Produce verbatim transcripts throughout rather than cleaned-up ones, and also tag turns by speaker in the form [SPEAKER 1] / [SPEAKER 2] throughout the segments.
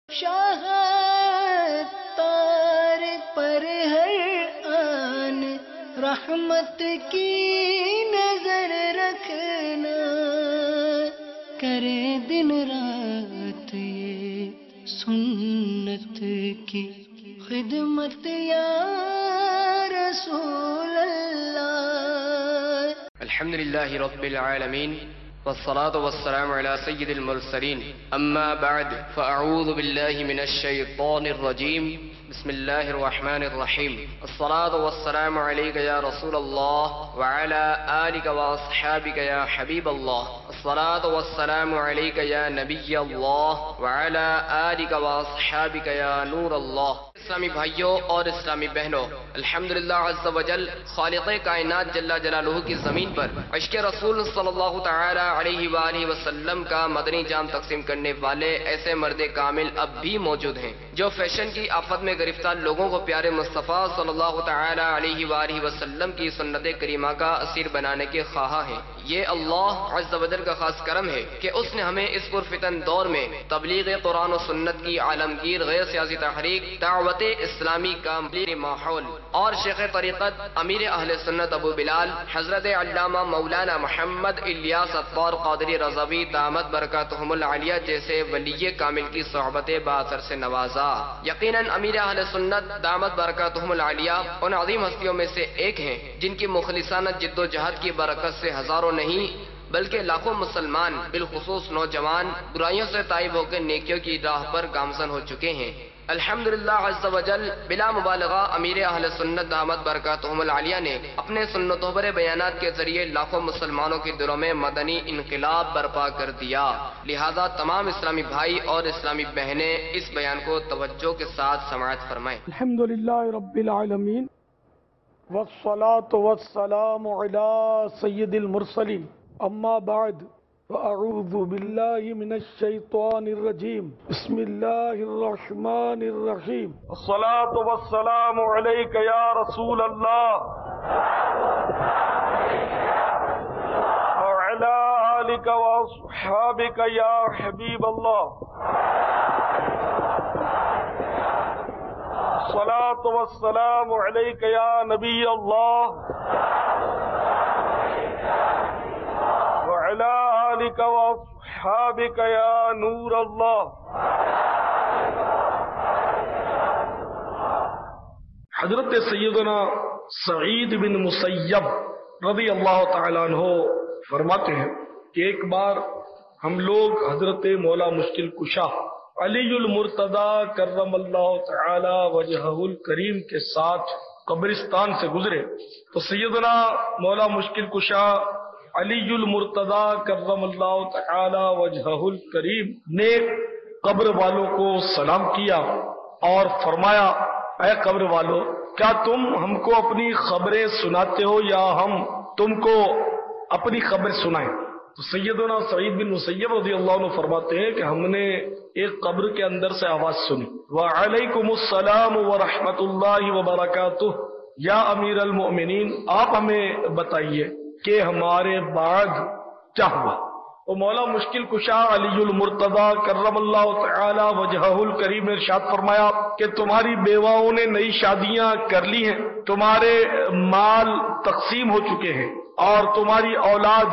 [SPEAKER 1] شاہ تار پر ہر آن رحمت کی نظر رکھنا، کرے دن رات یہ سنت کی خدمت یا رسول اللہ۔
[SPEAKER 2] الحمد للہ رب العالمین والصلاة والسلام على سید المرسلین، اما بعد فاعوذ باللہ من الشیطان الرجیم، بسم اللہ الرحمن الرحیم۔ الصلاة والسلام علیک یا رسول اللہ وعلى آلک واصحابک یا حبیب اللہ، الصلاة والسلام علیک یا نبی اللہ وعلى آلک واصحابک یا نور اللہ۔ اسلامی بھائیوں اور اسلامی بہنوں، الحمدللہ عز و جل خالق کائنات جل جلالہ کی زمین پر عشق رسول صلی اللہ تعالی علیہ وآلہ وسلم کا مدنی جام تقسیم کرنے والے ایسے مرد کامل اب بھی موجود ہیں جو فیشن کی آفت میں گرفتار لوگوں کو پیارے مصطفیٰ صلی اللہ تعالی علیہ وآلہ وسلم کی سنت کریمہ کا اسیر بنانے کے خواہاں ہیں۔ یہ اللہ عز و جل کا خاص کرم ہے کہ اس نے ہمیں اس پرفتن دور میں تبلیغ قرآن و سنت کی عالمگیر غیر سیاسی تحریک، دعوت اسلامی کا ماحول اور شیخ طریقت امیر اہل سنت ابو بلال حضرت علامہ مولانا محمد الیاس اطوار قادری رضوی دامت برکاتہم العالیہ جیسے ولی کامل کی صحبت باثر سے نوازا۔ یقیناً امیر اہل سنت دامت برکاتہم العالیہ ان عظیم ہستیوں میں سے ایک ہیں جن کی مخلصانہ جد و جہد کی برکت سے ہزاروں نہیں بلکہ لاکھوں مسلمان بالخصوص نوجوان برائیوں سے تائب ہو کے نیکیوں کی راہ پر گامزن ہو چکے ہیں۔ الحمدللہ عز و جل بلا مبالغہ امیر اہل سنت دامت برکاتہم العالیہ نے اپنے سنتوں پر بیانات کے ذریعے لاکھوں مسلمانوں کے دلوں میں مدنی انقلاب برپا کر دیا۔ لہذا تمام اسلامی بھائی اور اسلامی بہنیں اس بیان کو توجہ کے ساتھ سماعت فرمائیں۔
[SPEAKER 3] الحمدللہ رب العالمین والصلاة والسلام علی سید المرسلین، اما بعد فاعوذ باللہ من الشیطان الرجیم، بسم اللہ الرحمن الرحیم۔ الصلاة والسلام علیک یا رسول اللہ وعلی آلک واصحابک یا حبیب اللہ، الصلاة والسلام علیک یا نبی اللہ وعلی آلک واصحابک یا نور اللہ۔ حضرت سیدنا سعید بن مسیب رضی اللہ تعالیٰ عنہ فرماتے ہیں کہ ایک بار ہم لوگ حضرت مولا مشکل کشا علی المرتضی کرم اللہ تعالی وجہہ الکریم کے ساتھ قبرستان سے گزرے تو سیدنا مولا مشکل کشا علی المرتضی کرم اللہ تعالی وجہہ الکریم نے قبر والوں کو سلام کیا اور فرمایا، اے قبر والو، کیا تم ہم کو اپنی خبریں سناتے ہو یا ہم تم کو اپنی خبر سنائیں؟ تو سیدنا سعید بن مسیب رضی اللہ عنہ فرماتے ہیں کہ ہم نے ایک قبر کے اندر سے آواز سنی، وعلیکم السلام ورحمۃ اللہ وبرکاتہ، یا امیر المؤمنین آپ ہمیں بتائیے کہ ہمارے بعد کیا ہوا؟ وہ مولا مشکل کشا علی المرتضی کرم اللہ تعالی وجہہ الکریم نے ارشاد فرمایا کہ تمہاری بیواؤں نے نئی شادیاں کر لی ہیں، تمہارے مال تقسیم ہو چکے ہیں اور تمہاری اولاد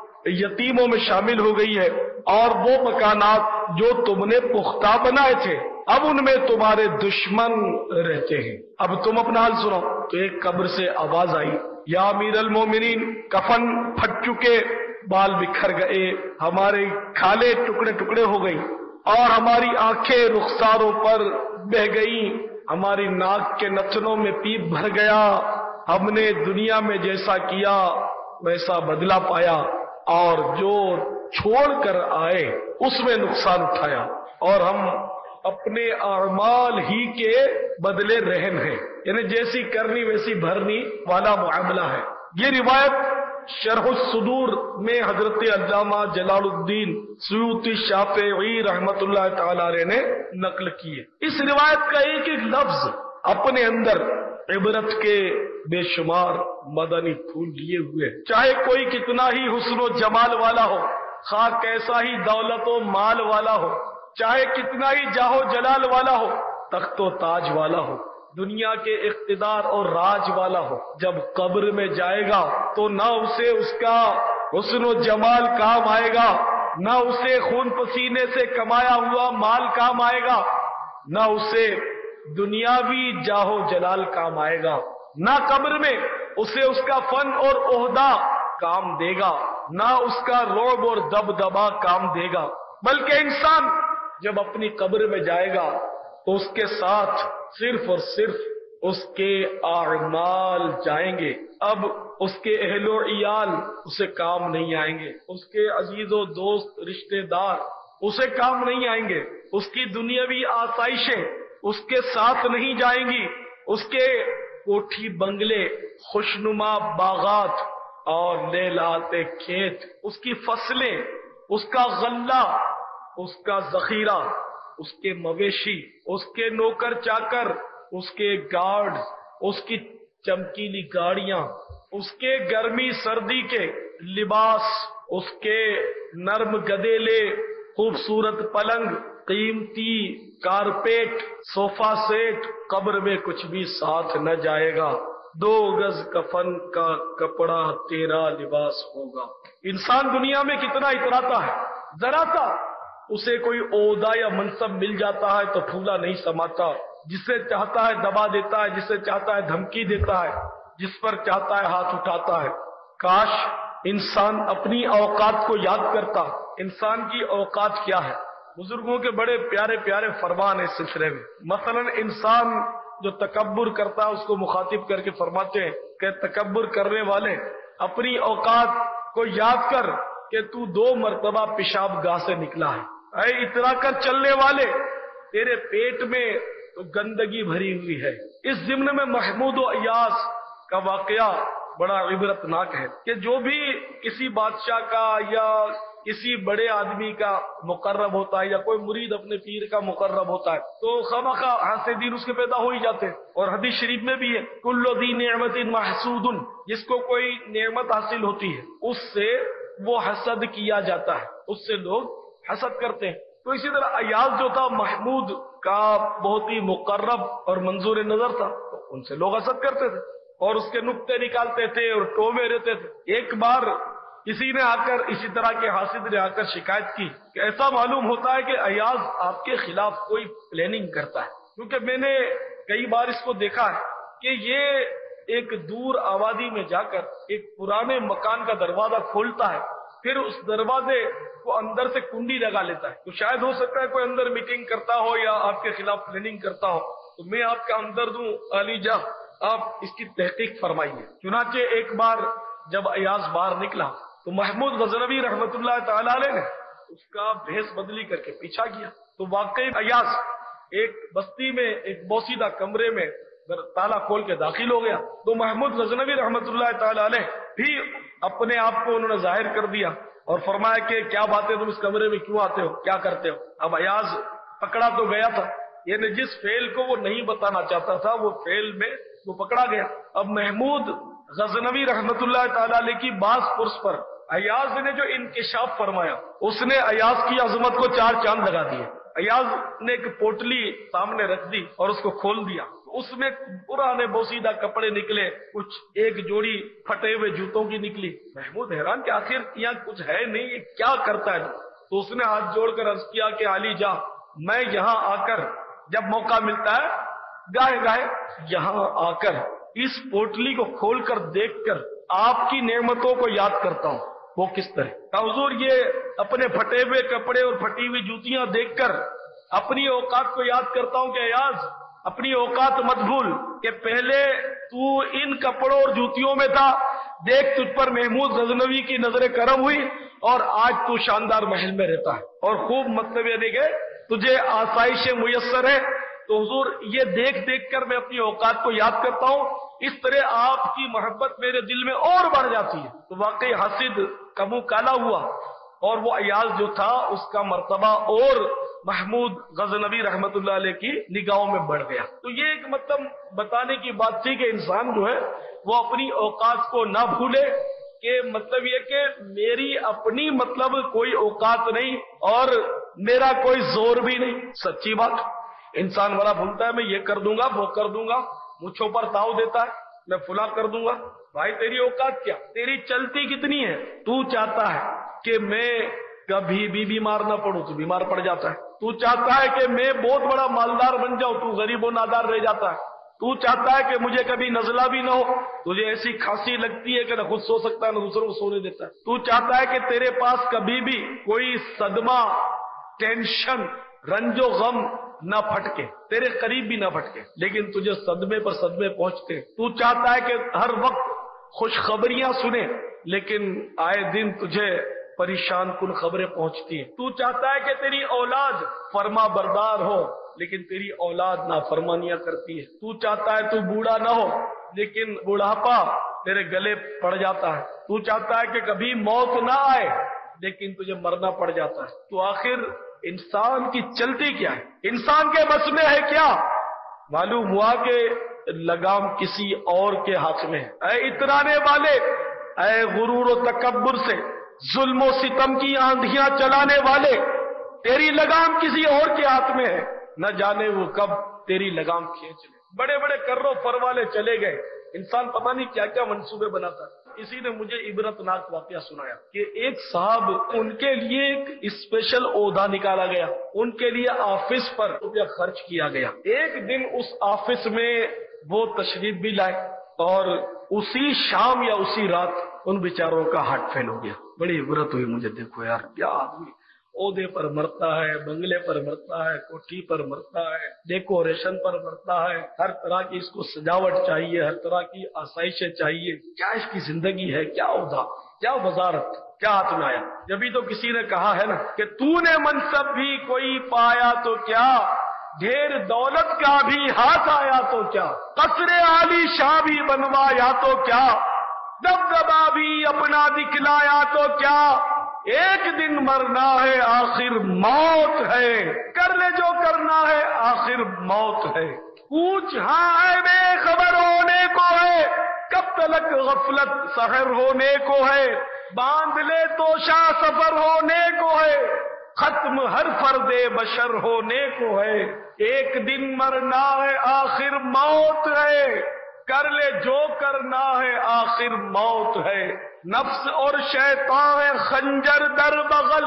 [SPEAKER 3] یتیموں میں شامل ہو گئی ہے، اور وہ مکانات جو تم نے پختہ بنائے تھے اب ان میں تمہارے دشمن رہتے ہیں، اب تم اپنا حال سنو۔ تو ایک قبر سے آواز آئی، یا امیر المومنین، کفن پھٹ چکے، بال بکھر گئے، ہمارے کھالے ٹکڑے ٹکڑے ہو گئی اور ہماری آنکھیں رخساروں پر بہ گئیں، ہماری ناک کے نتنوں میں پیپ بھر گیا، ہم نے دنیا میں جیسا کیا ویسا بدلہ پایا اور جو چھوڑ کر آئے اس میں نقصان اٹھایا، اور ہم اپنے اعمال ہی کے بدلے رہن ہیں، یعنی جیسی کرنی ویسی بھرنی والا معاملہ ہے۔ یہ روایت شرح الصدور میں حضرت علامہ جلال الدین سیوطی شافعی رحمت اللہ تعالی علیہ نے نقل کی ہے۔ اس روایت کا ایک ایک لفظ اپنے اندر عبرت کے بے شمار مدنی پھول لیے ہوئے، چاہے کوئی کتنا ہی حسن و جمال والا ہو، خواہ کیسا ہی دولت و مال والا ہو، چاہے کتنا ہی جاہو جلال والا ہو، تخت و تاج والا ہو، دنیا کے اقتدار اور راج والا ہو، جب قبر میں جائے گا تو نہ اسے اس کا حسن و جمال کام آئے گا، نہ اسے خون پسینے سے کمایا ہوا مال کام آئے گا، نہ اسے دنیاوی جاہو جلال کام آئے گا، نہ قبر میں اسے اس کا فن اور عہدہ کام دے گا، نہ اس کا رعب اور دبدبا کام دے گا، بلکہ انسان جب اپنی قبر میں جائے گا تو اس کے ساتھ صرف اور صرف اس کے اعمال جائیں گے۔ اب اس کے اہل و عیال اسے کام نہیں آئیں گے، اس کے عزیز و دوست رشتہ دار اسے کام نہیں آئیں گے، اس کی دنیاوی آسائشیں اس کے ساتھ نہیں جائیں گی، اس کے کوٹھی بنگلے، خوشنما باغات اور لیلاتے کھیت، اس کی فصلیں، اس کا غلہ، اس کا ذخیرہ، اس کے مویشی، اس کے نوکر چاکر، اس کے گارڈ، اس کی چمکیلی گاڑیاں، اس کے گرمی سردی کے لباس، اس کے نرم گدیلے، خوبصورت پلنگ، قیمتی کارپیٹ، صوفہ سیٹ، قبر میں کچھ بھی ساتھ نہ جائے گا، دو گز کفن کا کپڑا تیرا لباس ہوگا۔ انسان دنیا میں کتنا اتراتا ہے، ذرا سا اسے کوئی عہدہ یا منصب مل جاتا ہے تو پھولا نہیں سماتا، جسے چاہتا ہے دبا دیتا ہے، جسے چاہتا ہے دھمکی دیتا ہے، جس پر چاہتا ہے ہاتھ اٹھاتا ہے۔ کاش انسان اپنی اوقات کو یاد کرتا۔ انسان کی اوقات کیا ہے؟ بزرگوں کے بڑے پیارے پیارے فرمان اس سلسلے میں۔ مثلا انسان جو تکبر کرتا ہے اس کو مخاطب کر کے فرماتے ہیں کہ تکبر کرنے والے اپنی اوقات کو یاد کر کہ تو دو مرتبہ پیشاب گاہ سے نکلا ہے۔ اے اترا کر چلنے والے، تیرے پیٹ میں تو گندگی بھری ہوئی ہے۔ اس ضمن میں محمود و ایاز کا واقعہ بڑا عبرتناک ہے کہ جو بھی کسی بادشاہ کا یا کسی بڑے آدمی کا مقرب ہوتا ہے یا کوئی مرید اپنے پیر کا مقرب ہوتا ہے تو خواہ حاسدین اس کے پیدا ہو ہی جاتے ہیں، اور حدیث شریف میں بھی ہے کل ذی نعمت محسود، جس کو کوئی نعمت حاصل ہوتی ہے اس سے وہ حسد کیا جاتا ہے، اس سے لوگ حسد کرتے ہیں۔ تو اسی طرح ایاز جو تھا محمود کا بہت ہی مقرب اور منظور نظر تھا، تو ان سے لوگ حسد کرتے تھے اور اس کے نکتے نکالتے تھے اور ٹومے رہتے تھے۔ ایک بار کسی نے آ کر اسی طرح کے حاسد نے آ کر شکایت کی کہ ایسا معلوم ہوتا ہے کہ ایاز آپ کے خلاف کوئی پلاننگ کرتا ہے، کیونکہ میں نے کئی بار اس کو دیکھا ہے کہ یہ ایک دور آبادی میں جا کر ایک پرانے مکان کا دروازہ کھولتا ہے، پھر اس دروازے کو اندر سے کنڈی لگا لیتا ہے۔ تو شاید ہو سکتا ہے کوئی اندر میٹنگ کرتا ہو یا آپ کے خلاف پلاننگ کرتا ہو، تو میں آپ کا اندر دوں علی جا، آپ اس کی تحقیق فرمائیے۔ چنانچہ ایک بار جب ایاز باہر نکلا تو محمود غزنوی رحمت اللہ تعالی علیہ نے اس کا بھیس بدلی کر کے پیچھا کیا، تو واقعی ایاز ایک بستی میں ایک بوسیدہ کمرے میں تالا کھول کے داخل ہو گیا۔ تو محمود غزنوی رحمت اللہ تعالی علیہ بھی اپنے آپ کو انہوں نے ظاہر کر دیا اور فرمایا کہ کیا باتیں تم اس کمرے میں کیوں آتے ہو، کیا کرتے ہو؟ اب ایاز پکڑا تو گیا تھا، یعنی جس فعل کو وہ نہیں بتانا چاہتا تھا وہ فعل میں وہ پکڑا گیا۔ اب محمود غزنوی رحمت اللہ تعالی علیہ کی باز پرس پر ایاز نے جو انکشاف فرمایا، اس نے ایاز کی عظمت کو چار چاند لگا دیے۔ ایاز نے ایک پوٹلی سامنے رکھ دی اور اس کو کھول دیا، اس میں پرانے بوسیدہ کپڑے نکلے، کچھ ایک جوڑی پھٹے ہوئے جوتوں کی نکلی۔ محمود حیران کہ آخر یہاں کچھ ہے نہیں، یہ کیا کرتا ہے؟ تو اس نے ہاتھ جوڑ کر عرض کیا کہ علی جا، میں یہاں آ کر جب موقع ملتا ہے گاہے گاہے یہاں آ کر اس پوٹلی کو کھول کر دیکھ کر آپ کی نعمتوں کو یاد کرتا ہوں۔ وہ کس طرح؟ حضور یہ اپنے پھٹے ہوئے کپڑے اور پھٹی ہوئی جوتیاں دیکھ کر اپنی اوقات کو یاد کرتا ہوں کہ ایاز اپنی اوقات مت بھول کہ پہلے تو ان کپڑوں اور جوتیوں میں تھا، دیکھ تجھ پر محمود غزنوی کی نظر کرم ہوئی اور آج تو شاندار محل میں رہتا ہے اور خوب مطلب یہ کہ تجھے آسائشیں میسر ہے۔ تو حضور یہ دیکھ دیکھ کر میں اپنی اوقات کو یاد کرتا ہوں، اس طرح آپ کی محبت میرے دل میں اور بڑھ جاتی ہے۔ تو واقعی حاسد کا منہ کالا ہوا اور وہ ایاز جو تھا اس کا مرتبہ اور محمود غزنوی رحمت اللہ علیہ کی نگاہوں میں بڑھ گیا۔ تو یہ ایک مطلب بتانے کی بات تھی کہ انسان جو ہے وہ اپنی اوقات کو نہ بھولے، کہ مطلب یہ کہ میری اپنی مطلب کوئی اوقات نہیں اور میرا کوئی زور بھی نہیں. سچی بات. انسان بڑا بھولتا ہے میں یہ کر دوں گا وہ کر دوں گا, مجھوں پر داؤ دیتا ہے میں فلاں کر دوں گا. بھائی تیری اوقات کیا, تیری چلتی کتنی ہے؟ تو چاہتا ہے کہ میں کبھی بھی بیمار نہ پڑوں, تو بیمار پڑ جاتا ہے. تو چاہتا ہے کہ میں بہت بڑا مالدار بن جاؤں, تو غریب و نادار رہ جاتا ہے. تو چاہتا ہے کہ مجھے کبھی نزلہ بھی نہ ہو, تجھے ایسی کھانسی لگتی ہے کہ نہ خود سو سکتا ہے نہ دوسروں کو سونے دیتا ہے. تو چاہتا ہے کہ تیرے پاس کبھی بھی کوئی صدمہ, ٹینشن, رنج و غم نہ پھٹکے, تیرے قریب بھی نہ پھٹکے, لیکن تجھے صدمے پر صدمے پہنچتے. تو چاہتا ہے کہ ہر وقت خوشخبریاں سنے, لیکن آئے دن تجھے پریشان کن خبریں پہنچتی ہیں. تو چاہتا ہے کہ تیری اولاد فرما بردار ہو, لیکن تیری اولاد نافرمانیاں کرتی ہے. تو چاہتا ہے تو بوڑھا نہ ہو, لیکن بڑھاپا تیرے گلے پڑ جاتا ہے. تو چاہتا ہے کہ کبھی موت نہ آئے, لیکن تجھے مرنا پڑ جاتا ہے. تو آخر انسان کی چلتی کیا ہے, انسان کے بس میں ہے کیا؟ معلوم ہوا کہ لگام کسی اور کے ہاتھ میں ہے. اے اترانے والے, اے غرور و تکبر سے ظلم و ستم کی آندھیاں چلانے والے, تیری لگام کسی اور کے ہاتھ میں ہے. نہ جانے وہ کب تیری لگام کھینچ لے. بڑے بڑے کرو فر والے چلے گئے, انسان پتہ نہیں کیا کیا منصوبے بناتا ہے. اسی نے مجھے عبرتناک واقعہ سنایا کہ ایک صاحب, ان کے لیے ایک اسپیشل عہدہ نکالا گیا, ان کے لیے آفس پر روپیہ خرچ کیا گیا. ایک دن اس آفس میں وہ تشریف بھی لائے, اور اسی شام یا اسی رات ان بیچاروں کا ہارٹ فیل ہو گیا. بڑی عبرت ہوئی مجھے. دیکھو یار, کیا آدمی عہدے پر مرتا ہے, بنگلے پر مرتا ہے, کوٹھی پر مرتا ہے, ڈیکوریشن پر مرتا ہے, ہر طرح کی اس کو سجاوٹ چاہیے, ہر طرح کی آسائشیں چاہیے. کیا اس کی زندگی ہے, کیا عہدہ, کیا وزارت, کیا ہاتھ میں آیا؟ جبھی تو کسی نے کہا ہے نا کہ تو نے منصب بھی کوئی پایا تو کیا, ڈھیر دولت کا بھی ہاتھ آیا تو کیا, قصر عالی شاہ بھی بنوایا تو کیا, دبدبا بھی اپنا دکھلایا تو کیا, ایک دن مرنا ہے آخر موت ہے, کر لے جو کرنا ہے آخر موت ہے. پوچھ ہاں ہے بے خبر ہونے کو ہے, کب تلک غفلت سحر ہونے کو ہے, باندھ لے تو شاہ سفر ہونے کو ہے, ختم ہر فرد بشر ہونے کو ہے. ایک دن مرنا ہے آخر موت ہے, کر لے جو کرنا ہے آخر موت ہے. نفس اور شیطان خنجر در بغل,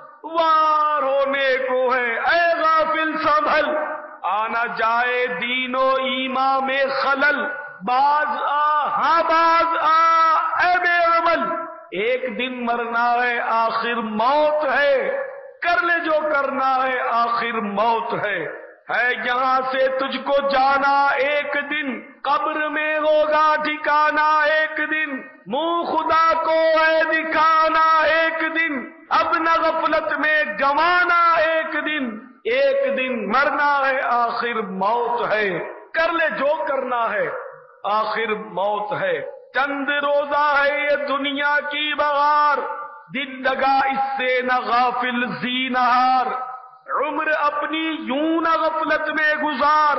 [SPEAKER 3] وار ہونے کو ہے اے غافل سنبھل, آنا جائے دین و ایمان میں خلل, باز آ ہاں باز آ اے بے عمل, ایک دن مرنا ہے آخر موت ہے, کر لے جو کرنا ہے آخر موت ہے. ہے یہاں سے تجھ کو جانا ایک دن, قبر میں ہوگا ٹھکانا ایک دن, منہ خدا کو ہے دکھانا ایک دن, اب نہ غفلت میں گوانا ایک دن. ایک دن مرنا ہے آخر موت ہے, کر لے جو کرنا ہے آخر موت ہے. چند روزہ ہے یہ دنیا کی بہار, دل لگا اس سے نہ غافل زینہار, عمر اپنی یوں نہ غفلت میں گزار,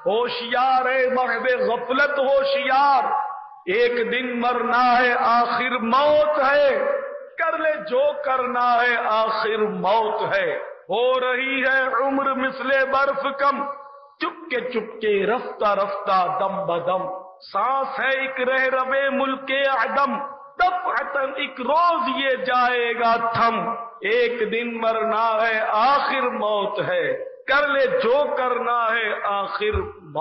[SPEAKER 3] ہوشیار ہے محب غفلت ہوشیار. ایک دن مرنا ہے آخر موت ہے, کر لے جو کرنا ہے آخر موت ہے. ہو رہی ہے عمر مثل برف کم, چپکے چپکے رفتہ رفتہ دم بدم, سانس ہے ایک رہ روے ملک عدم, دفعتاً ایک روز یہ جائے گا تھم. ایک دن مرنا ہے آخر موت ہے, کر لے جو کرنا ہے آخر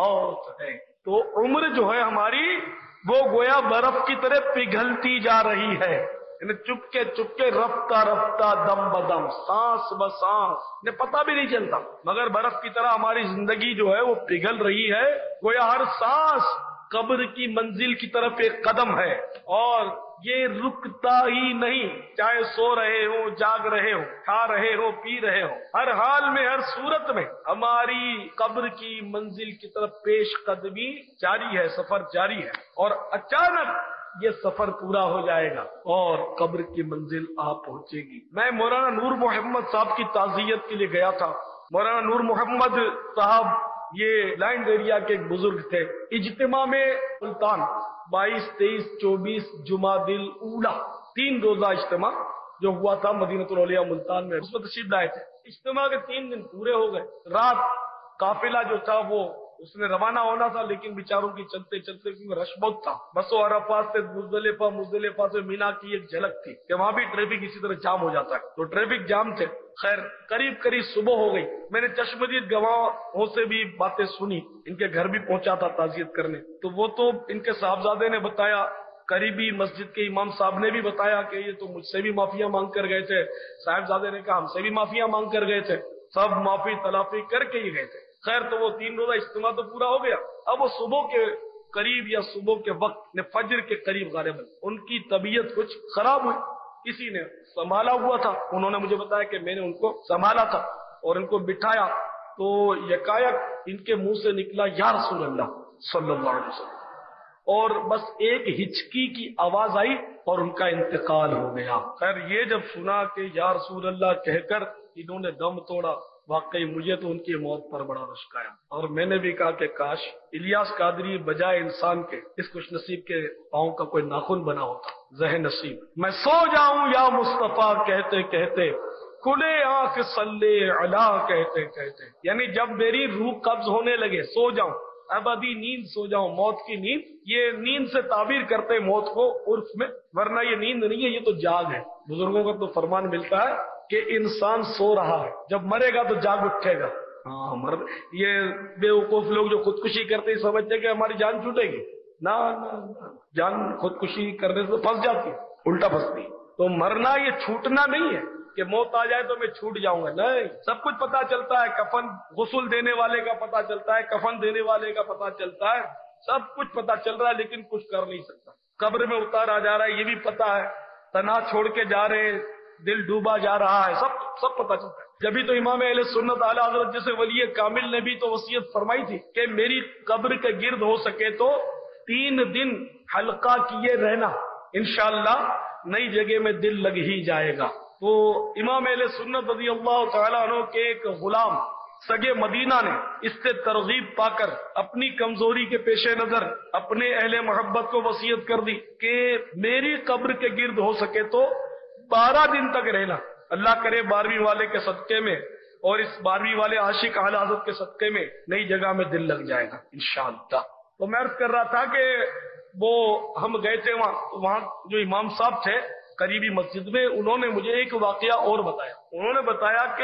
[SPEAKER 3] موت ہے. تو عمر جو ہے ہماری وہ گویا برف کی طرح پگھلتی جا رہی ہے, یعنی چپکے چپکے رفتہ رفتہ دم بدم, سانس بسانس نے پتہ بھی نہیں چلتا, مگر برف کی طرح ہماری زندگی جو ہے وہ پگھل رہی ہے. گویا ہر سانس قبر کی منزل کی طرف ایک قدم ہے, اور یہ رکتا ہی نہیں, چاہے سو رہے ہو, جاگ رہے ہو, کھا رہے ہو, پی رہے ہو, ہر حال میں ہر صورت میں ہماری قبر کی منزل کی طرف پیش قدمی جاری ہے, سفر جاری ہے. اور اچانک یہ سفر پورا ہو جائے گا اور قبر کی منزل آ پہنچے گی. میں مولانا نور محمد صاحب کی تعزیت کے لیے گیا تھا. مولانا نور محمد صاحب یہ لائن ایریا کے ایک بزرگ تھے. اجتماع میں سلطان بائیس تیئیس چوبیس جمادی الاولیٰ تین روزہ اجتماع جو ہوا تھا مدینۃ العلیاء ملتان میں، اس میں تشریف لائے تھے۔ اجتماع کے تین دن پورے ہو گئے، رات قافلہ جو تھا وہ اس نے روانہ ہونا تھا، لیکن بیچاروں کی چلتے چلتے کیونکہ رش بہت تھا، بس و عرفات سے مزدلفہ، مزدلفہ سے مینا کی ایک جھلک تھی کہ وہاں بھی ٹریفک اسی طرح جام ہو جاتا ہے، تو ٹریفک جام تھے۔ خیر قریب قریب صبح ہو گئی، میں نے چشمدید گواہوں سے بھی باتیں سنی، ان کے گھر بھی پہنچا تھا تعزیت کرنے، تو وہ تو ان کے صاحبزادے نے بتایا، قریبی مسجد کے امام صاحب نے بھی بتایا کہ یہ تو مجھ سے بھی معافیاں مانگ کر گئے تھے، صاحبزادے نے کہا ہم سے بھی معافیاں مانگ کر گئے تھے، سب معافی تلافی کر کے ہی گئے تھے۔ خیر تو وہ تین روزہ اجتماع تو پورا ہو گیا، اب وہ صبح کے قریب یا صبح کے وقت نے فجر کے قریب غالباً ان کی طبیعت کچھ خراب ہوئی، کسی نے سنبھالا ہوا تھا، انہوں نے مجھے بتایا کہ میں نے ان کو سنبھالا تھا اور ان کو بٹھایا، تو یکایک ان کے منہ سے نکلا یا رسول اللہ صلی اللہ علیہ وسلم، اور بس ایک ہچکی کی آواز آئی اور ان کا انتقال ہو گیا۔ خیر یہ جب سنا کہ یا رسول اللہ کہہ کر انہوں نے دم توڑا، واقعی مجھے تو ان کی موت پر بڑا رشک آیا، اور میں نے بھی کہا کہ کاش الیاس قادری بجائے انسان کے اس خوش نصیب کے پاؤں کا کوئی ناخن بنا ہوتا، ذہن نصیب۔ میں سو جاؤں یا مصطفیٰ کہتے کہتے، کھلے آنکھ صلی علی کہتے کہتے، یعنی جب میری روح قبض ہونے لگے سو جاؤں، ابدی نیند سو جاؤں، موت کی نیند، یہ نیند سے تعبیر کرتے موت کو عرف میں، ورنہ یہ نیند نہیں ہے، یہ تو جاگ ہے۔ بزرگوں کا تو فرمان ملتا ہے کہ انسان سو رہا ہے، جب مرے گا تو جاگ اٹھے گا۔ ہاں مر یہ بیوقوف لوگ جو خودکشی کرتے ہیں سمجھتے کہ ہماری جان چھوٹے گی، نہ جان خودکشی کرنے سے پھنس جاتی ہے، الٹا پھنستی ہے۔ تو مرنا یہ چھوٹنا نہیں ہے کہ موت آ جائے تو میں چھوٹ جاؤں گا، نہیں، سب کچھ پتا چلتا ہے، کفن غسل دینے والے کا پتا چلتا ہے، کفن دینے والے کا پتا چلتا ہے، سب کچھ پتا چل رہا ہے، لیکن کچھ کر نہیں سکتا۔ قبر میں اتارا جا رہا ہے یہ بھی پتا ہے، تنہا چھوڑ کے جا رہے ہیں، دل ڈوبا جا رہا ہے، سب سب پتا چلتا ہے۔ جبھی تو امام اہل سنت اعلی حضرت جیسے ولی کامل نے بھی تو وصیت فرمائی تھی کہ میری قبر کے گرد ہو سکے تو تین دن حلقہ کیے رہنا، انشاءاللہ نئی جگہ میں دل لگ ہی جائے گا۔ تو امام اہل سنت رضی اللہ تعالیٰ عنہ کے ایک غلام سگے مدینہ نے اس سے ترغیب پا کر اپنی کمزوری کے پیش نظر اپنے اہل محبت کو وصیت کر دی کہ میری قبر کے گرد ہو سکے تو بارہ دن تک رہنا، اللہ کرے بارہویں والے کے صدقے میں اور اس بارہویں والے عاشق اعلی حضرت کے صدقے میں نئی جگہ میں دل لگ جائے گا انشاءاللہ۔ تو میں عرض کر رہا تھا کہ وہ ہم گئے تھے وہاں وہاں جو امام صاحب تھے قریبی مسجد میں، انہوں نے مجھے ایک واقعہ اور بتایا۔ انہوں نے بتایا کہ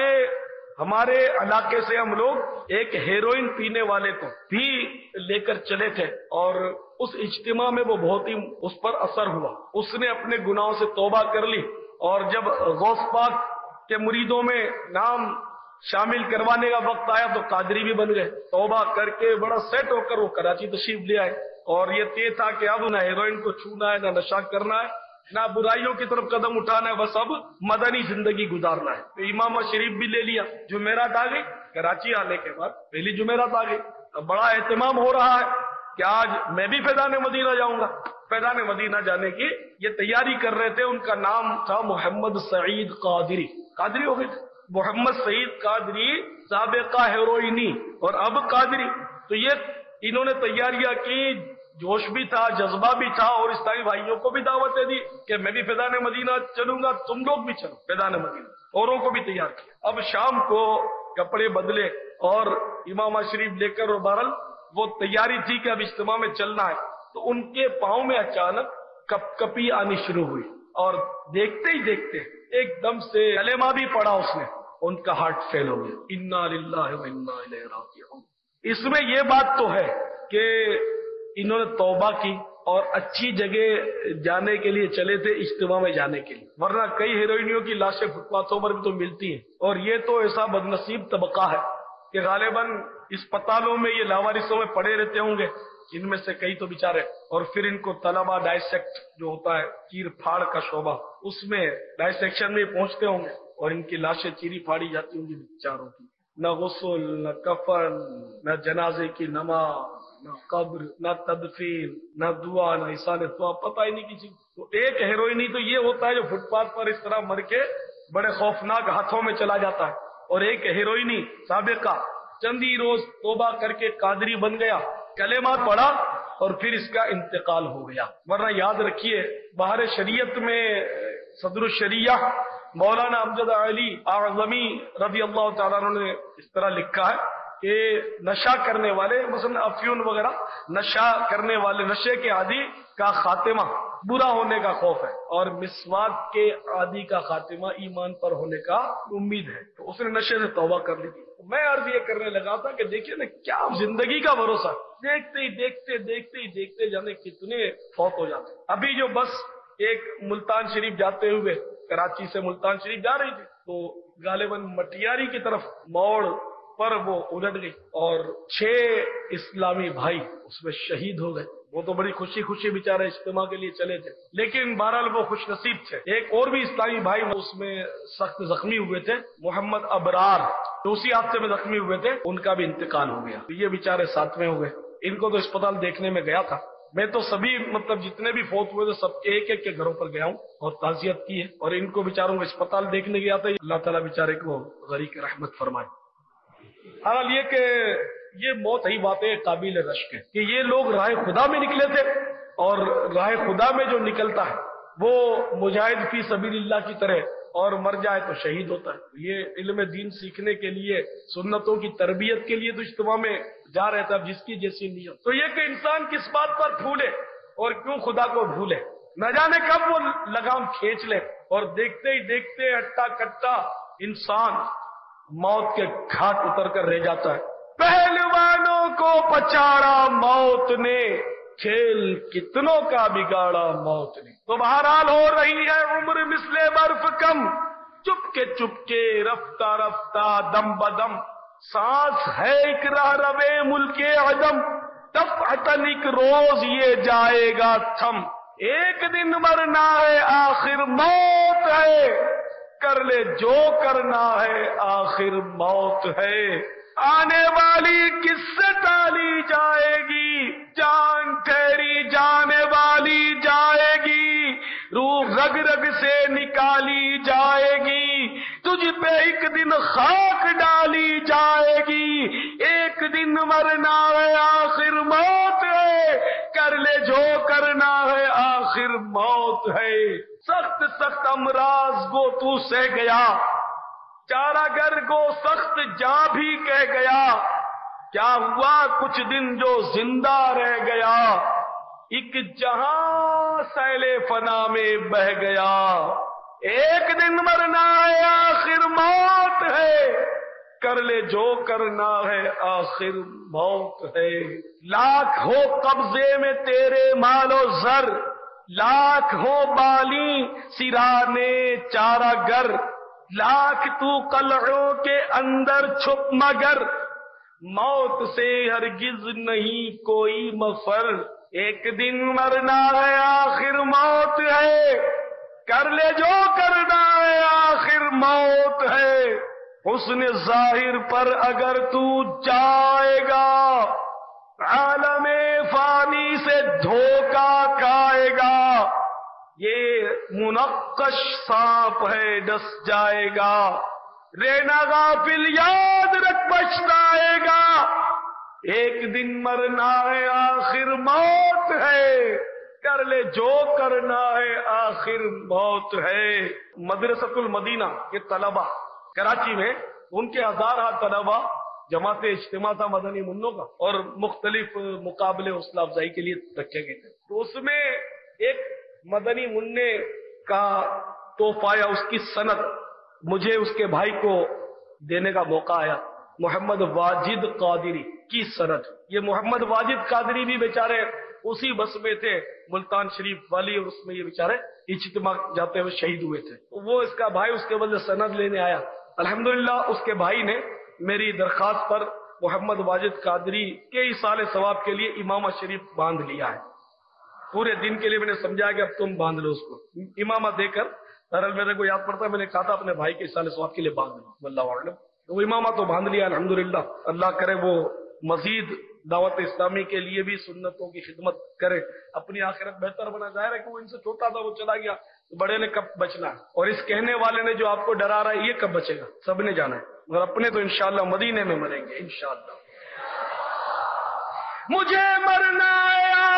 [SPEAKER 3] ہمارے علاقے سے ہم لوگ ایک ہیروئن پینے والے کو بھی لے کر چلے تھے، اور اس اجتماع میں وہ بہت ہی اس پر اثر ہوا، اس نے اپنے گناہوں سے توبہ کر لی، اور جب غوث پاک کے مریدوں میں نام شامل کروانے کا وقت آیا تو قادری بھی بن گئے، توبہ کر کے بڑا سیٹ ہو کر وہ کراچی تشریف لے آئے، اور یہ طے تھا کہ اب نہ ہیروئن کو چھونا ہے، نہ نشہ کرنا ہے، نہ برائیوں کی طرف قدم اٹھانا ہے، بس اب مدنی زندگی گزارنا ہے۔ تو امام شریف بھی لے لیا، جمعرات آ گئی، کراچی آنے کے بعد پہلی جمعرات آ گئی، اب بڑا اہتمام ہو رہا ہے کہ آج میں بھی فیضان مدینہ جاؤں گا۔ فیضان مدینہ جانے کی یہ تیاری کر رہے تھے، ان کا نام تھا محمد سعید قادری، قادری ہو گئے تھے، محمد سعید قادری سابقہ ہیروئنی اور اب قادری۔ تو یہ انہوں نے تیاریاں کی، جوش بھی تھا، جذبہ بھی تھا، اور اسلامی بھائیوں کو بھی دعوتیں دی کہ میں بھی فیضان مدینہ چلوں گا، تم لوگ بھی چلو فیضان مدینہ، اوروں کو بھی تیار کیا۔ اب شام کو کپڑے بدلے اور امام شریف لے کر، اور بہرحال وہ تیاری تھی کہ اب اجتماع میں چلنا ہے، تو ان کے پاؤں میں اچانک کپ کپی آنی شروع ہوئی، اور دیکھتے ہی دیکھتے ایک دم سے کلمہ بھی پڑھا اس نے، ان کا ہارٹ فیل ہو گیا، انا للہ و انا الیہ راجعون۔ اس میں یہ بات تو ہے کہ انہوں نے توبہ کی اور اچھی جگہ جانے کے لیے چلے تھے، اجتماع میں جانے کے لیے، ورنہ کئی ہیروئنیوں کی لاشیں فٹ پاتھوں پر بھی تو ملتی ہیں، اور یہ تو ایسا بدنصیب طبقہ ہے کہ غالباً اسپتالوں میں یہ لاوارثوں میں پڑے رہتے ہوں گے، ان میں سے کئی تو بیچارے، اور پھر ان کو طلبہ ڈائسیکٹ جو ہوتا ہے چیر پھاڑ کا شعبہ، اس میں ڈائسیکشن میں پہنچتے ہوں گے اور ان کی لاشیں چیری پھاڑی جاتی ہوں گی بیچاروں کی، نہ غسل، نہ کفن، نہ جنازے کی نماز، نہ قبر، نہ تدفین، نہ دعا، نہ احسان دعا، پتہ ہی نہیں کسی۔ تو ایک ہیروئنی تو یہ ہوتا ہے جو فٹ پاتھ پر اس طرح مر کے بڑے خوفناک ہاتھوں میں چلا جاتا ہے، اور ایک ہیروئنی سابقہ چند ہی روز توبہ کر کے قادری بن گیا، کلمات پڑھا اور پھر اس کا انتقال ہو گیا. ورنہ یاد رکھیے بہر شریعت میں صدر الشریعہ مولانا امجد علی اعظمی رضی اللہ تعالیٰ عنہ نے اس طرح لکھا ہے کہ نشہ کرنے والے مثلا افیون وغیرہ نشہ کرنے والے نشے کے عادی کا خاتمہ برا ہونے کا خوف ہے، اور مسواک کے عادی کا خاتمہ ایمان پر ہونے کا امید ہے. تو اس نے نشے سے توبہ کر لی. میں عرض یہ کرنے لگا تھا کہ دیکھیے نا کیا زندگی کا بھروسہ، دیکھتے ہی دیکھتے دیکھتے ہی دیکھتے جانے کتنے فوت ہو جاتے. ابھی جو بس ایک ملتان شریف جاتے ہوئے کراچی سے ملتان شریف جا رہی تھی تو غالباً مٹیاری کی طرف موڑ پر وہ الٹ گئی اور چھ اسلامی بھائی اس میں شہید ہو گئے. وہ تو بڑی خوشی خوشی بیچارے اجتماع کے لیے چلے تھے، لیکن بہرحال وہ خوش نصیب تھے. ایک اور بھی اسلامی بھائی اس میں سخت زخمی ہوئے تھے، محمد ابرار، تو اسی حادثے میں زخمی ہوئے تھے، ان کا بھی انتقال ہو گیا. یہ بیچارے ساتویں ہو گئے. ان کو تو اسپتال دیکھنے میں گیا تھا. میں تو سبھی مطلب جتنے بھی فوت ہوئے تھے سب کے ایک ایک کے گھروں پر گیا ہوں اور تعزیت کی ہے، اور ان کو بیچاروں کو اسپتال دیکھنے گیا تھا. اللہ تعالیٰ بیچارے کو غریق رحمت فرمائے. حال یہ کہ یہ موت ہی باتیں قابل رشک ہے کہ یہ لوگ راہ خدا میں نکلے تھے، اور راہ خدا میں جو نکلتا ہے وہ مجاہد فی سبیل اللہ کی طرح، اور مر جائے تو شہید ہوتا ہے. یہ علم دین سیکھنے کے لیے، سنتوں کی تربیت کے لیے تو اجتماع میں جا رہا تھا جس کی جیسی نیت. تو یہ کہ انسان کس بات پر پھولے اور کیوں خدا کو بھولے، نہ جانے کب وہ لگام کھینچ لے، اور دیکھتے ہی دیکھتے اٹا کٹا انسان موت کے گھاٹ اتر کر رہ جاتا ہے. پہلوانوں کو پچاڑا موت نے، کھیل کتنوں کا بگاڑا موت نے. تو بہرحال ہو رہی ہے عمر مثل برف کم، چپ کے چپ کے رفتہ رفتہ دم بدم، سانس ہے ایک راہ روے ملک عدم، دفعتاً ایک روز یہ جائے گا تھم، ایک دن مرنا ہے آخر موت ہے، کر لے جو کرنا ہے آخر موت ہے. آنے والی کس سے ٹالی جائے گی، جان ٹھہری جانے والی جائے گی، روح رگ رگ سے نکالی جائے گی، تجھ پہ ایک دن خاک ڈالی جائے گی، ایک دن مرنا ہے آخر موت ہے، کر لے جو کرنا ہے آخر موت ہے. سخت سخت امراض گو تو سہ گیا، چارہ گر گو سخت جاں بھی کہہ گیا، کیا ہوا کچھ دن جو زندہ رہ گیا، ایک جہاں سیل فنا میں بہ گیا، ایک دن مرنا ہے آخر موت ہے، کر لے جو کرنا ہے آخر موت ہے. لاکھ ہو قبضے میں تیرے مال و زر، لاکھ ہو بالی سرانے چارہ گر، لاکھ تو قلعوں کے اندر چھپ مگر، موت سے ہرگز نہیں کوئی مفر، ایک دن مرنا ہے آخر موت ہے، کر لے جو کرنا ہے آخر موت ہے. حسن ظاہر پر اگر تو جائے گا، عالم فانی سے دھوکہ کھائے گا، یہ منقش سانپ ہے ڈس جائے گا، رہنا غافل یاد رکھ پچھتائے گا، ایک دن مرنا ہے آخر موت ہے، کر لے جو کرنا ہے آخر موت ہے. مدرسۃ المدینہ کے طلبہ کراچی میں، ان کے ہزارہ طلبہ جماعت اجتماع تھا مدنی منوں کا، اور مختلف مقابلے حوصلہ افزائی کے لیے رکھے گئے تھے. تو اس میں ایک مدنی منع کا تحفہ یا اس کی سند مجھے اس کے بھائی کو دینے کا موقع آیا. محمد واجد قادری کی سند. یہ محمد واجد قادری بھی بیچارے اسی بس میں تھے ملتان شریف والی، اور اس میں یہ بیچارے اجتماع جاتے ہوئے شہید ہوئے تھے. وہ اس کا بھائی اس کے بدلے سند لینے آیا. الحمدللہ اس کے بھائی نے میری درخواست پر محمد واجد قادری کے ایصال ثواب کے لیے امامہ شریف باندھ لیا ہے. پورے دن کے لیے میں نے سمجھا کہ اب تم باندھ لو اس کو امامہ دے کر. درل میرے کو یاد پڑتا ہے میں نے کہا تھا اپنے بھائی کے ایصال ثواب کے لیے باندھ لو. واللہ اعلم. وہ امامہ تو باندھ لیا الحمدللہ. اللہ کرے وہ مزید دعوت اسلامی کے لیے بھی سنتوں کی خدمت کرے، اپنی آخرت بہتر بنا. ظاہر ہے کہ وہ ان سے چھوٹا تھا، وہ چلا گیا، بڑے نے کب بچنا ہے، اور اس کہنے والے نے جو آپ کو ڈرا رہا ہے یہ کب بچے گا؟ سب نے جانا ہے، اور اپنے تو انشاءاللہ مدینے میں مریں گے انشاءاللہ. مجھے مرنا ہے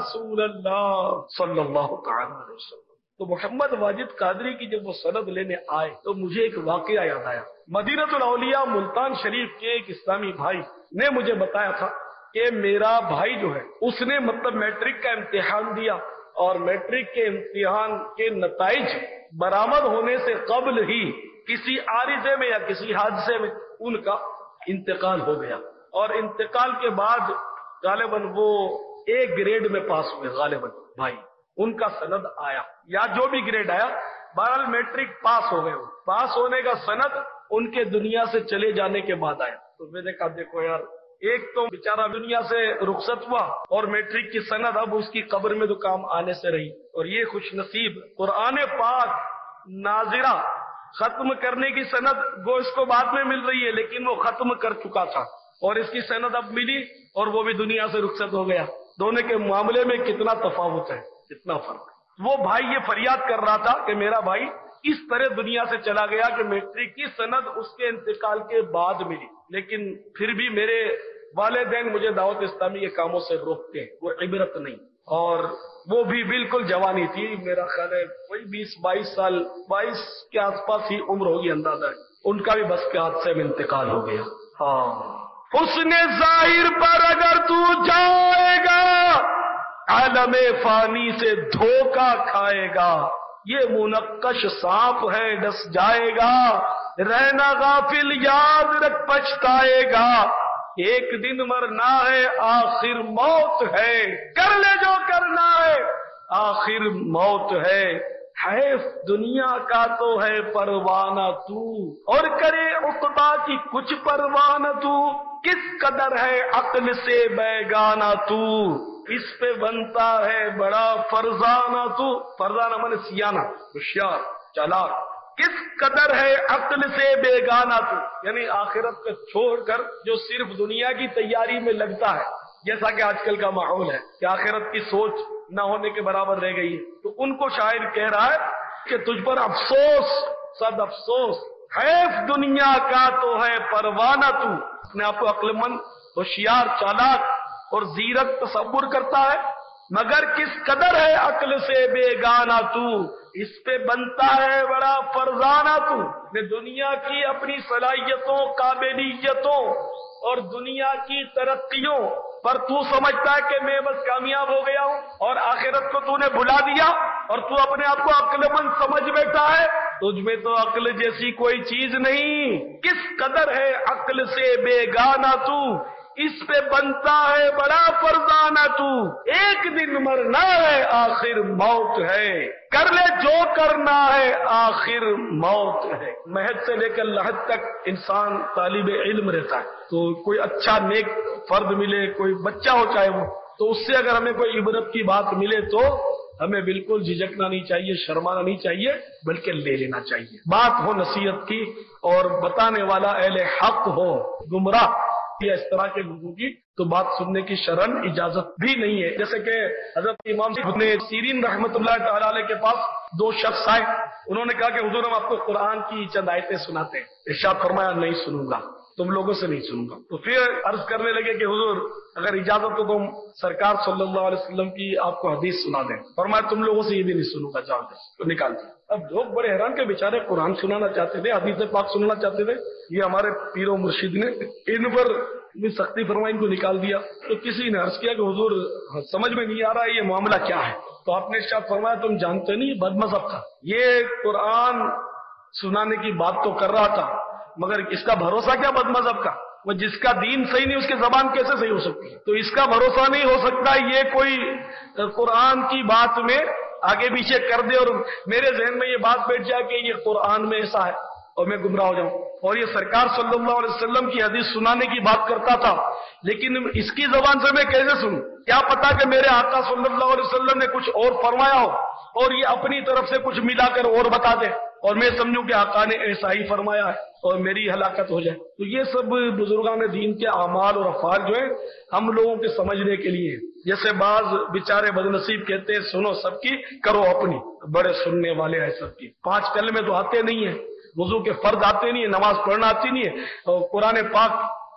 [SPEAKER 3] رسول اللہ صلی اللہ تعالی علیہ وسلم۔ تو محمد واجد قادری کی جب وہ سند لینے آئے تو مجھے ایک واقعہ یاد آیا۔ مدینۃ الاولیاء ملتان شریف کے ایک اسلامی بھائی نے مجھے بتایا تھا کہ میرا بھائی جو ہے اس نے مطلب میٹرک کا امتحان دیا اور میٹرک کے امتحان کے نتائج برآمد ہونے سے قبل ہی کسی عارضے میں یا کسی حادثے میں ان کا انتقال ہو گیا، اور انتقال کے بعد غالباً وہ ایک گریڈ میں پاس ہوئے، غالباً بھائی ان کا سند آیا یا جو بھی گریڈ آیا، بہرحال میٹرک پاس ہو گئے۔ پاس ہونے کا سند ان کے دنیا سے چلے جانے کے بعد آیا۔ تو میں نے کہا دیکھو یار، ایک تو بیچارہ دنیا سے رخصت ہوا اور میٹرک کی سند اب اس کی قبر میں تو کام آنے سے رہی، اور یہ خوش نصیب قرآن پاک ناظرہ ختم کرنے کی سند وہ اس کو بعد میں مل رہی ہے، لیکن وہ ختم کر چکا تھا اور اس کی سند اب ملی اور وہ بھی دنیا سے رخصت ہو گیا۔ دونوں کے معاملے میں کتنا تفاوت ہے، کتنا فرق ہے۔ وہ بھائی یہ فریاد کر رہا تھا کہ میرا بھائی اس طرح دنیا سے چلا گیا کہ میٹرک کی سند اس کے انتقال کے بعد ملی، لیکن پھر بھی میرے والدین مجھے دعوت اسلامی کے کاموں سے روکتے ہیں، وہ عبرت نہیں۔ اور وہ بھی بالکل جوانی تھی، میرا خیال ہے کوئی بیس بائیس سال، بائیس کے آس پاس ہی عمر ہوگی اندازہ ہے، ان کا بھی بس کے حادثے میں انتقال ہو گیا۔ ہاں، حسن ظاہر پر اگر تو جائے گا عالم فانی سے دھوکا کھائے گا، یہ منقش سانپ ہے ڈس جائے گا، رہنا غافل یاد رکھ پچھتائے گا، ایک دن مرنا ہے آخر موت ہے، کر لے جو کرنا ہے آخر موت ہے، حیف دنیا کا تو ہے پروانہ تو، اور کرے عقبہ کی کچھ پروانہ تو، کس قدر ہے عقل سے بیگانہ تو، اس پہ بنتا ہے بڑا فرزانہ تو، فرزانہ من سیانہ، ہوشیار چالاک، کس قدر ہے عقل سے بیگانہ تو، یعنی آخرت کو چھوڑ کر جو صرف دنیا کی تیاری میں لگتا ہے، جیسا کہ آج کل کا ماحول ہے کہ آخرت کی سوچ نہ ہونے کے برابر رہ گئی ہے، تو ان کو شاعر کہہ رہا ہے کہ تجھ پر افسوس، صد افسوس، حیف دنیا کا تو ہے پروانہ تو، اپنے آپ کو عقل مند، ہوشیار، چالاک اور زیرک تصور کرتا ہے، مگر کس قدر ہے عقل سے بیگانہ تو، اس پہ بنتا ہے بڑا فرزانہ تو، نے دنیا کی اپنی صلاحیتوں، قابلیتوں اور دنیا کی ترقیوں پر تو سمجھتا ہے کہ میں بس کامیاب ہو گیا ہوں، اور آخرت کو تو نے بھلا دیا اور تو اپنے آپ کو عقل مند سمجھ بیٹھا ہے، تجھ میں تو عقل جیسی کوئی چیز نہیں، کس قدر ہے عقل سے بیگانہ تو، اس پہ بنتا ہے بڑا فرزانہ تو، ایک دن مرنا ہے آخر موت ہے، کر لے جو کرنا ہے آخر موت ہے۔ مہد سے لے کر لحد تک انسان طالب علم رہتا ہے، تو کوئی اچھا نیک فرد ملے، کوئی بچہ ہو چاہے وہ، تو اس سے اگر ہمیں کوئی عبرت کی بات ملے تو ہمیں بالکل جھجکنا نہیں چاہیے، شرمانا نہیں چاہیے، بلکہ لے لینا چاہیے۔ بات ہو نصیحت کی اور بتانے والا اہل حق ہو، گمراہ یا اس طرح کے لوگوں کی، تو بات سننے کی شرعن اجازت بھی نہیں ہے۔ جیسے کہ حضرت امام ابن سیرین رحمۃ اللہ تعالی علیہ کے پاس دو شخص آئے، انہوں نے کہا کہ حضور ہم آپ کو قرآن کی چند آیتیں سناتے ہیں، ارشاد فرمایا نہیں سنوں گا، تم لوگوں سے نہیں سنوں گا۔ تو پھر عرض کرنے لگے کہ حضور اگر اجازت تو تم سرکار صلی اللہ علیہ وسلم کی آپ کو حدیث سنا دیں، فرمایا تم لوگوں سے یہ بھی نہیں سنوں گا، جاؤ دے، تو نکال دیا۔ اب لوگ بڑے حیران کے بیچارے قرآن سنانا چاہتے تھے، حدیث پاک سننا چاہتے تھے، یہ ہمارے پیر و مرشد نے ان پر بھی سختی فرمائی، ان کو نکال دیا۔ تو کسی نے عرض کیا کہ حضور سمجھ میں نہیں آ رہا یہ معاملہ کیا ہے، تو آپ نے ارشاد فرمایا تم جانتے نہیں بد مذہب تھا، یہ قرآن سنانے کی بات تو کر رہا تھا، مگر اس کا بھروسہ کیا بد مذہب کا، وہ جس کا دین صحیح نہیں اس کی زبان کیسے صحیح ہو سکتی ہے، تو اس کا بھروسہ نہیں ہو سکتا یہ کوئی قرآن کی بات میں آگے پیچھے کر دے اور میرے ذہن میں یہ بات بیٹھ جائے کہ یہ قرآن میں ایسا ہے اور میں گمراہ ہو جاؤں۔ اور یہ سرکار صلی اللہ علیہ وسلم کی حدیث سنانے کی بات کرتا تھا، لیکن اس کی زبان سے میں کیسے سنوں، کیا پتا کہ میرے آقا صلی اللہ علیہ وسلم نے کچھ اور فرمایا ہو اور یہ اپنی طرف سے کچھ ملا کر اور بتا دے اور میں سمجھوں کہ آقا نے ایسا ہی فرمایا ہے اور میری ہلاکت ہو جائے۔ تو یہ سب بزرگان دین کے اعمال اور افعال جو ہیں ہم لوگوں کے سمجھنے کے لیے، جیسے بعض بیچارے بدنصیب کہتے ہیں سنو سب کی کرو اپنی، بڑے سننے والے ہیں سب کی، پانچ کلمے تو آتے نہیں ہیں، وضو کے فرض آتے نہیں ہیں، نماز پڑھنا آتی نہیں ہے، اور قرآن پاک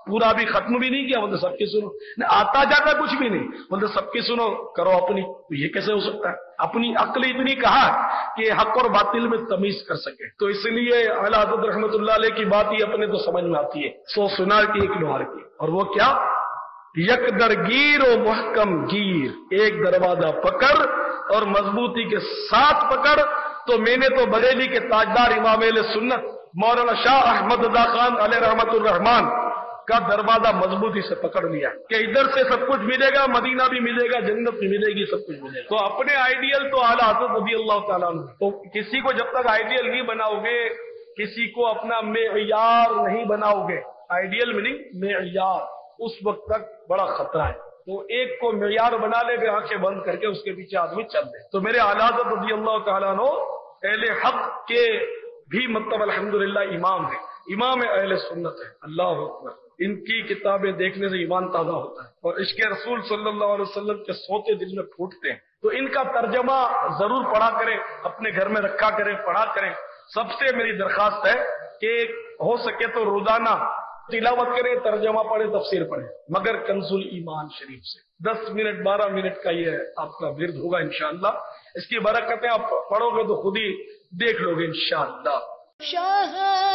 [SPEAKER 3] پورا بھی ختم بھی نہیں کیا، بولتے سب کی سنو، آتا جاتا کچھ بھی نہیں، بولتے سب کی سنو کرو اپنی. تو یہ کیسے ہو سکتا ہے؟ اپنی عقل اتنی کہا کہ حق اور باطل میں تمیز کر سکے. تو اس لیے اعلیٰ حضرت رحمت اللہ علیہ کی بات ہی اپنے تو سمجھ میں آتی ہے، سو سنار کی ایک لوہار کی. اور وہ کیا؟ یک درگیر و محکم گیر، ایک دروازہ پکڑ اور مضبوطی کے ساتھ پکڑ. تو میں نے تو بریلی کے تاجدار امام اہل سنت مولانا شاہ احمد رضا خان علیہ رحمت الرحمان کا دروازہ مضبوطی سے پکڑ لیا کہ ادھر سے سب کچھ ملے گا، مدینہ بھی ملے گا، جنت بھی ملے گی، سب کچھ ملے گا. تو اپنے آئیڈیل تو اعلیٰ حضرت رضی اللہ تعالیٰ عنہ. تو کسی کو جب تک آئیڈیل نہیں بناؤ گے، کسی کو اپنا معیار نہیں بناؤ گے، آئیڈیل میننگ معیار، اس وقت تک بڑا خطرہ ہے. تو ایک کو معیار بنا لے گا، آنکھیں بند کر کے اس کے پیچھے آدمی چل دے. تو میرے اعلیٰ حضرت رضی اللہ تعالیٰ عنہ اہل حق کے بھی مطلب الحمدللہ امام ہے، امام اہل سنت ہے. اللہ اکبر. ان کی کتابیں دیکھنے سے ایمان تازہ ہوتا ہے اور عشق رسول صلی اللہ علیہ وسلم کے سوتے دل میں پھوٹتے ہیں. تو ان کا ترجمہ ضرور پڑھا کریں، اپنے گھر میں رکھا کریں، پڑھا کریں. سب سے میری درخواست ہے کہ ہو سکے تو روزانہ تلاوت کریں، ترجمہ پڑھیں، تفسیر پڑھیں، مگر کنز الایمان شریف سے دس منٹ بارہ منٹ کا یہ آپ کا ورد ہوگا انشاءاللہ. اس کی برکتیں آپ پڑھو گے تو خود ہی دیکھ لو گے انشاءاللہ.
[SPEAKER 1] شاہ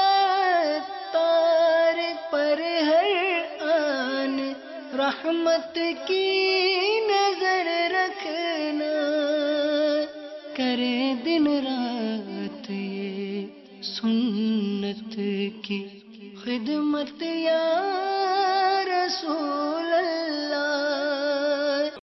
[SPEAKER 1] تار پر ہر آن رحمت کی نظر رکھنا، کرے دن رات یہ سنت کی خدمت